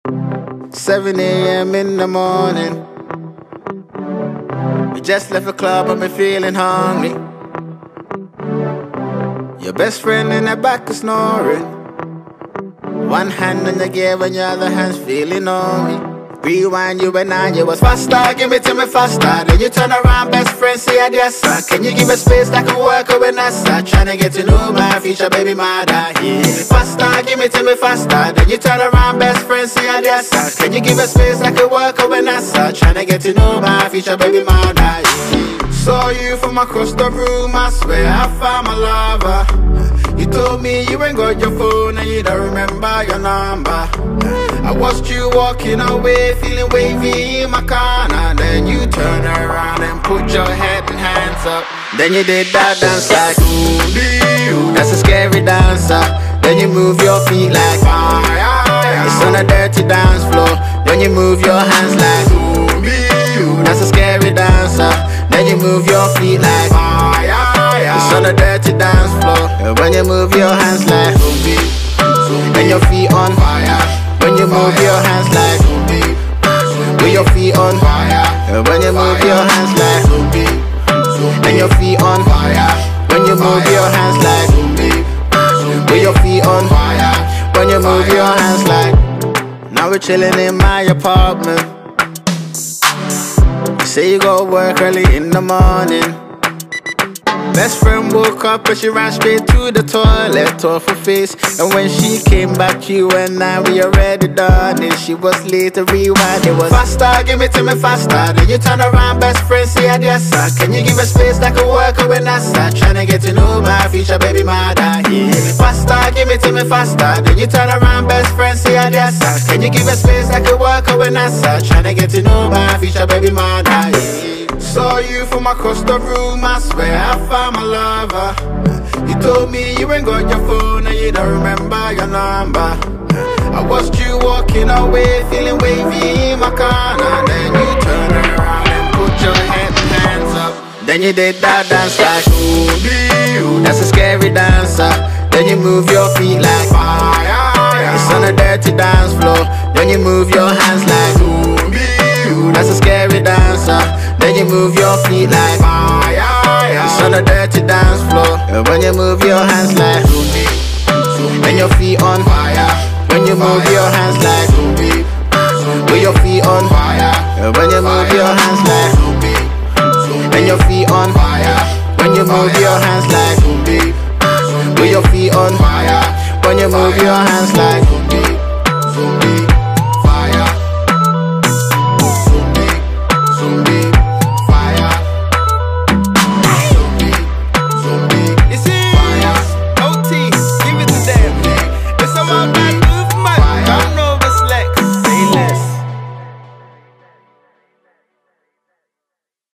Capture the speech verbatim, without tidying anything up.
seven A M in the morning. We just left a club and me feeling hungry. Your best friend in the back is snoring. One hand on the gear and your other hand's feeling on me. Rewind, you and I, you was faster, give it to me faster. Then you turn around, best friend, say yes sir. Can you give me space like a worker when I start trying to get to know my future baby mother? Yeah. Faster, give it to me faster. Then you turn around, best friend, say yes sir. Can you give me space like a worker when I start trying to get to know my future baby mother? Yeah. Saw you from across the room, I swear I found my lover. You told me you ain't got your phone and you don't remember your number. I watched you walking away, feeling wavy in my corner. Then you turn around and put your head and hands up. Then you did that dance like ooh, that's a scary dancer. Then you move your feet like fire. It's on a dirty dance floor. Then you move your hands like ooh, that's a scary dancer. Then you move your feet like fire. It's on a dirty dance floor. And when you move your hands like ooh, and your feet on fire. When you move your hands like with your feet on fire. And when you move your hands like and your feet on fire. When you move your hands like with your feet on fire. When you move your hands like. Now we're chilling in my apartment. You say you go work early in the morning. Best friend woke up and she ran straight to the toilet, off her face. And when she came back, you and I, we already done it. She was late to rewind, it was faster, give it to me faster. Then you turn around, best friend, say yes sir. Can you give me space like a worker when I start trying to get to know my future baby mother? Yeah. Faster, give it to me faster. Then you turn around, best friend, say yes sir. Can you give me space like a worker when I start trying to get to know my future baby mother? Yeah. Saw you from across the room, I swear I found my lover. You told me you ain't got your phone and you don't remember your number. I watched you walking away, feeling wavy in my corner. Then you turn around and put your head and hands up. Then you did that dance like ooh, that's a scary dancer. Then you move your feet like fire. It's on a dirty dance floor. Then you move your hands like ooh, that's a scary dancer. Then you move your feet like fire. It's on a dirty dance floor. And when you move your hands like and your feet on fire. When you move your hands like